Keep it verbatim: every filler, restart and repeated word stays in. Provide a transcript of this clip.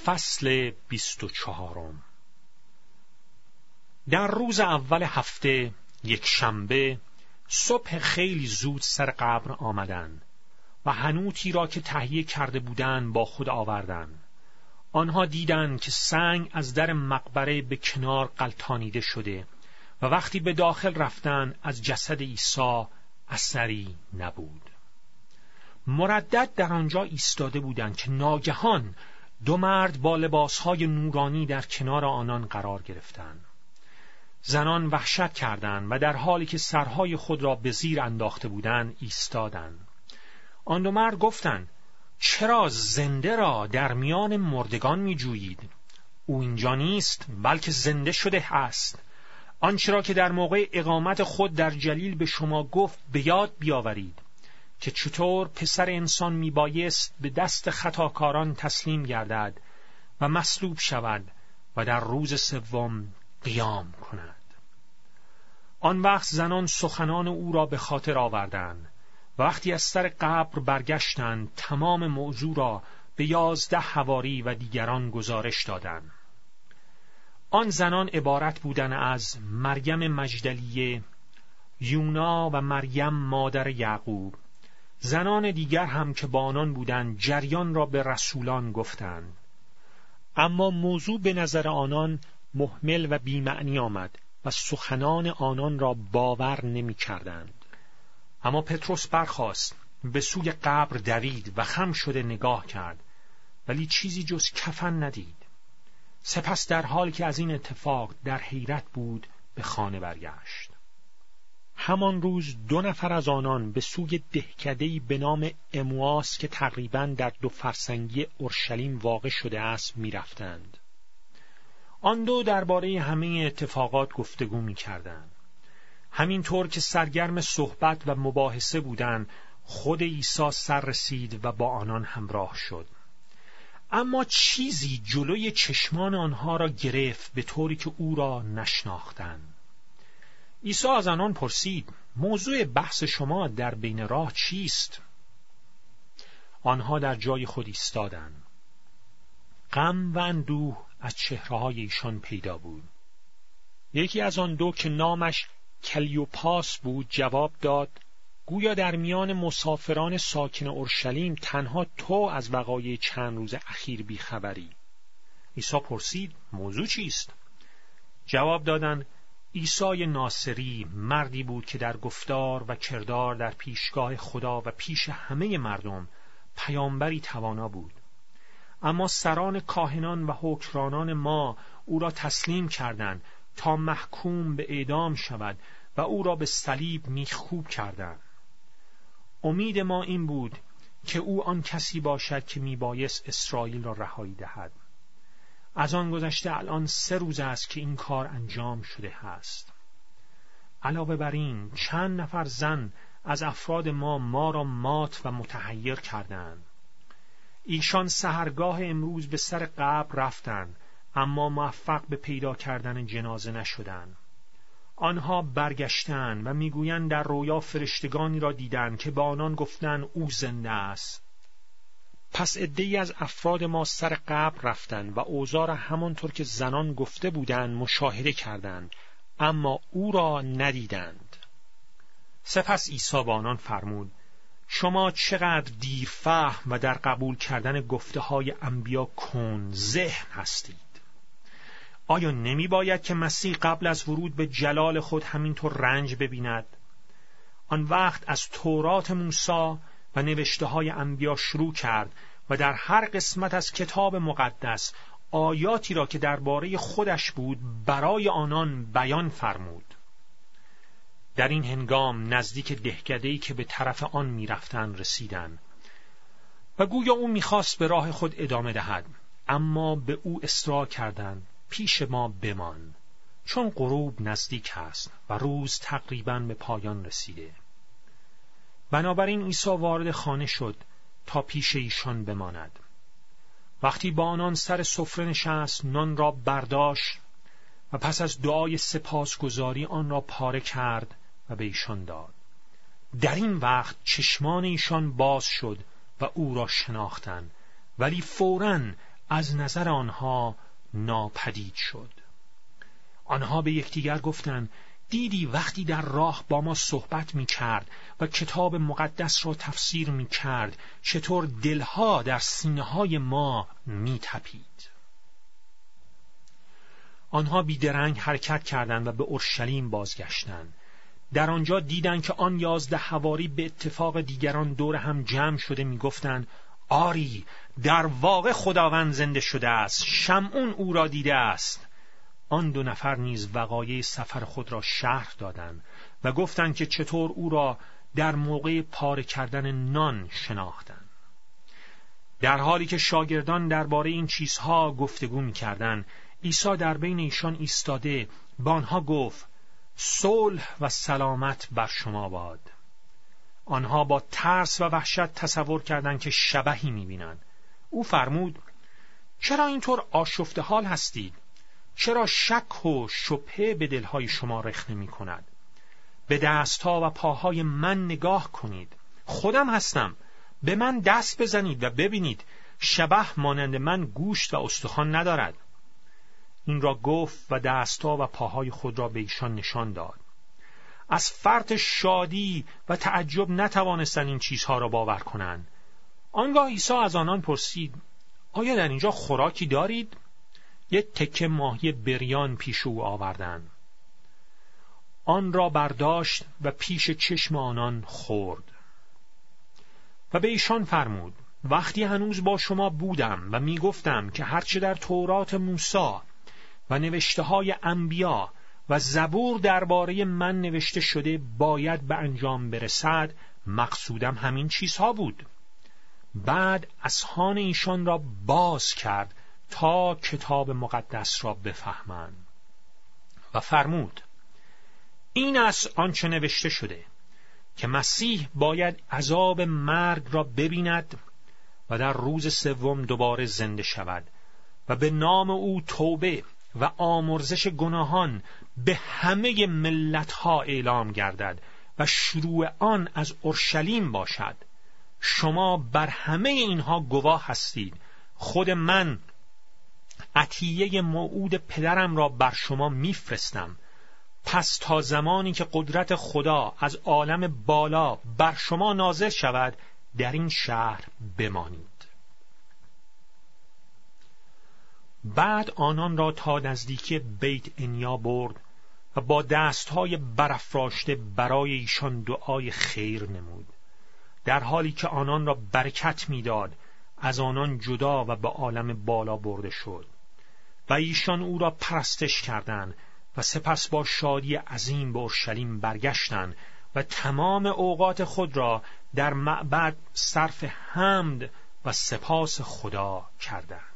فصل بیست و چهارم. در روز اول هفته، یک شنبه، صبح خیلی زود سر قبر آمدند و حنوطی را که تهیه کرده بودند با خود آوردند. آنها دیدند که سنگ از در مقبره به کنار غلتانیده شده و وقتی به داخل رفتند از جسد عیسی اثری نبود. مردد در آنجا ایستاده بودند که ناگهان دو مرد با لباسهای نورانی در کنار آنان قرار گرفتند. زنان وحشت کردند و در حالی که سرهای خود را به زیر انداخته بودند ایستادند. آن دو مرد گفتند: چرا زنده را در میان مردگان می جویید؟ او اینجا نیست، بلکه زنده شده است. آنچه را که در موقع اقامت خود در جلیل به شما گفت به یاد بیاورید که چطور پسر انسان می بایست به دست خطاکاران تسلیم گردد و مصلوب شود و در روز سوم قیام کند. آن وقت زنان سخنان او را به خاطر آوردند و وقتی از سر قبر برگشتند تمام موضوع را به یازده حواری و دیگران گزارش دادند. آن زنان عبارت بودند از مریم مجدلیه، یونا و مریم مادر یعقوب. زنان دیگر هم که با آنان بودند جریان را به رسولان گفتند. اما موضوع به نظر آنان مهمل و بی‌معنی آمد و سخنان آنان را باور نمی کردند. اما پتروس برخاست، به سوی قبر دوید و خم شده نگاه کرد، ولی چیزی جز کفن ندید. سپس در حالی که از این اتفاق در حیرت بود به خانه برگشت. همان روز دو نفر از آنان به سوی دهکده‌ای به نام امواس که تقریباً در دو فرسنگی اورشلیم واقع شده است می رفتند. آن دو درباره همه اتفاقات گفتگو می کردند. همینطور که سرگرم صحبت و مباحثه بودند، خود عیسی سر رسید و با آنان همراه شد. اما چیزی جلوی چشمان آنها را گرفت به طوری که او را نشناختند. عیسی از آنان پرسید: موضوع بحث شما در بین راه چیست؟ آنها در جای خود ایستادند. غم و اندوه از چهره‌های ایشان پیدا بود. یکی از آن دو که نامش کلیوپاس بود جواب داد: گویا در میان مسافران ساکن اورشلیم تنها تو از وقایع چند روز اخیر بیخبری. عیسی پرسید: موضوع چیست؟ جواب دادند: عیسی ناصری مردی بود که در گفتار و کردار در پیشگاه خدا و پیش همه مردم پیامبری توانا بود. اما سران کاهنان و حکمرانان ما او را تسلیم کردند تا محکوم به اعدام شود و او را به صلیب میخکوب کردند. امید ما این بود که او آن کسی باشد که میبایست اسرائیل را رهایی دهد. از آن گذشته الان سه روز است که این کار انجام شده است. علاوه بر این چند نفر زن از افراد ما ما را مات و متحیر کردند. ایشان سحرگاه امروز به سر قبر رفتند اما موفق به پیدا کردن جنازه نشدند. آنها برگشتند و میگویند در رویا فرشتگانی را دیدند که با آنان گفتند او زنده است. پس عده‌ای از افراد ما سر قبر رفتند و اوضاع را همانطور که زنان گفته بودند مشاهده کردند، اما او را ندیدند. سپس عیسی با آنان فرمود: شما چقدر دیرفهم و در قبول کردن گفته های انبیا کن ذهن هستید. آیا نمی باید که مسیح قبل از ورود به جلال خود همینطور رنج ببیند؟ آن وقت از تورات موسی و نوشته های انبیا شروع کرد و در هر قسمت از کتاب مقدس آیاتی را که درباره خودش بود برای آنان بیان فرمود. در این هنگام نزدیک دهکده‌ای که به طرف آن می رفتند رسیدند و گویا او می خواست به راه خود ادامه دهد، اما به او اصرار کردند: پیش ما بمان، چون غروب نزدیک است و روز تقریباً به پایان رسیده. بنابراین عیسی وارد خانه شد تا پیش ایشان بماند. وقتی با آنان سر سفره نشست، نان را برداشت و پس از دعای سپاسگزاری آن را پاره کرد و به ایشان داد. در این وقت چشمان ایشان باز شد و او را شناختند، ولی فوراً از نظر آنها ناپدید شد. آنها به یکدیگر گفتند: دیدی وقتی در راه با ما صحبت می کرد و کتاب مقدس را تفسیر می کرد چطور دلها در سینه های ما می تپید. آنها بیدرنگ حرکت کردند و به اورشلیم بازگشتند. در آنجا دیدند که آن یازده حواری به اتفاق دیگران دور هم جمع شده می گفتند: آری، در واقع خداوند زنده شده است، شمعون او را دیده است. آن دو نفر نیز وقایع سفر خود را شرح دادند و گفتند که چطور او را در موقع پاره کردن نان شناختند. در حالی که شاگردان درباره این چیزها گفتگو می‌کردند، عیسی در بین ایشان ایستاده با آنها گفت: صلح و سلامت بر شما باد. آنها با ترس و وحشت تصور کردند که شبحی می‌بینند. او فرمود: چرا اینطور آشفته حال هستید؟ چرا شک و شبهه به دلهای شما رخنه می کند؟ به دستها و پاهای من نگاه کنید. خودم هستم. به من دست بزنید و ببینید. شبح مانند من گوشت و استخوان ندارد. این را گفت و دستها و پاهای خود را به ایشان نشان داد. از فرط شادی و تعجب نتوانستند این چیزها را باور کنند. آنگاه عیسی از آنان پرسید: آیا در اینجا خوراکی دارید؟ یک تکه ماهی بریان پیش او آوردند. آن را برداشت و پیش چشم آنان خورد و به ایشان فرمود: وقتی هنوز با شما بودم و می گفتم که هرچه در تورات موسی و نوشته های انبیا و زبور درباره من نوشته شده باید به انجام برسد، مقصودم همین چیزها بود. بعد اذهان ایشان را باز کرد تا کتاب مقدس را بفهمند و فرمود: این است آنچه نوشته شده که مسیح باید عذاب مرگ را ببیند و در روز سوم دوباره زنده شود و به نام او توبه و آمرزش گناهان به همه ملت‌ها اعلام گردد و شروع آن از اورشلیم باشد. شما بر همه اینها گواه هستید. خود من عطیه موعود پدرم را بر شما میفرستم. پس تا زمانی که قدرت خدا از عالم بالا بر شما نازل شود، در این شهر بمانید. بعد آنان را تا نزدیکی بیت انیا برد و با دستهای برافراشته برای ایشان دعای خیر نمود. در حالی که آنان را برکت میداد، از آنان جدا و به عالم بالا برده شد و ایشان او را پرستش کردند و سپس با شادی عظیم به اورشلیم برگشتند و تمام اوقات خود را در معبد صرف حمد و سپاس خدا کردند.